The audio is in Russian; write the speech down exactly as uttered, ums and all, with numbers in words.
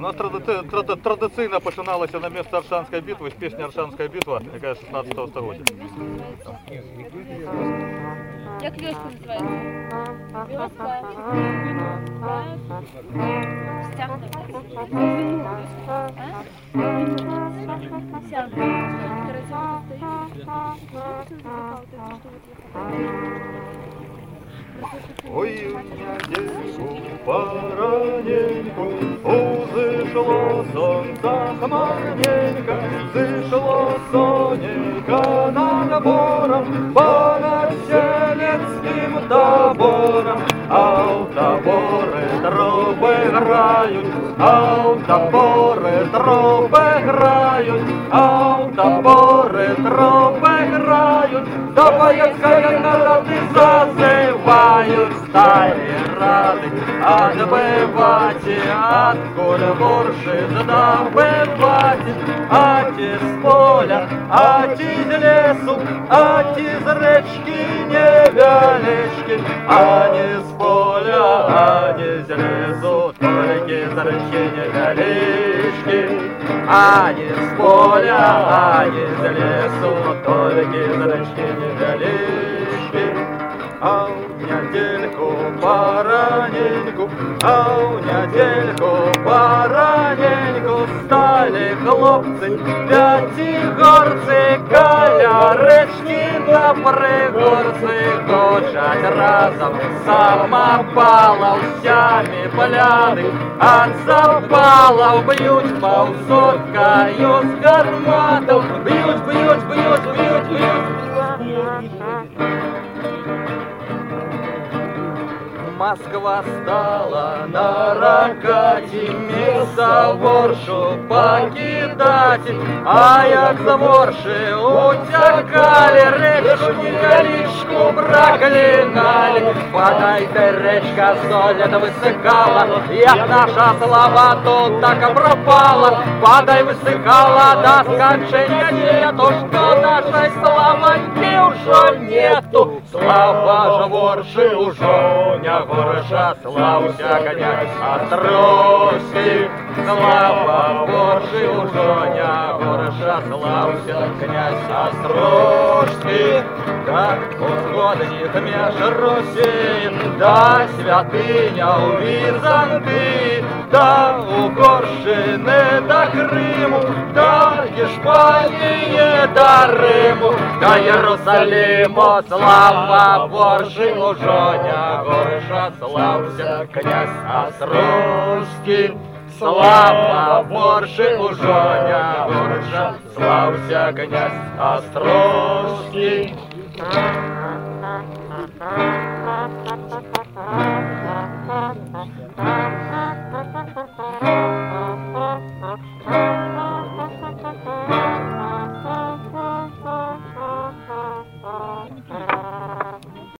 нас тради- тради- традиційно починалося на місці Аршанської битви з пісні «Аршанська битва», яка шістнадцятого століття. Як вёска називається? Вёска. Стягнута. Ой, у недельку пораненьку узышло солнце хмарненько, зышло соненько над бором, понад селецким табором. А у таборы трубы грают, а у таборы трубы грают, а у таборы трубы грают, да поездкая народы зазывают стали рады отбывать, от куль-бурши добывать, ать из поля, ать из лесу, ать из речки невелички, а не с поля, а не из лесу, только из речки невелички, а не с поля, а не из лесу, только из речки невелички. А у недельку пораненьку, а у недельку пораненьку стали хлопцы пятигорцы, каля речки на пригорцы, гучать разом самопалов, сями пляны, от запалов бьют полсоткою с гарматов, бьют, бьют, бьют, бьют, бьют. Москва стала на ракате, место воршу покидать, а як за ворши утекали, речку Николичку проклинали. Подай ты, речка, соль это высыхала, як наша слава тут так и пропала. Подай высыхала до скончения нету, что нашей славоньки уже нету. Слава же ворши уже не Хороша, славься, князь Острожский, слава Божий уже не хороша, славься, князь Острожский, как угодник меж Русей, да святыня у Византы, да Угорщины до Крыму, да Испании до Риму, до Иерусалиму, слава Божий уже не хороша. Славься, князь Острожский, слава Божий уже не горша, славься, князь Острожский. Thank you.